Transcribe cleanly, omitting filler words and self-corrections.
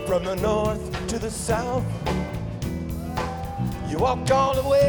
from the north to the south. You walked all the way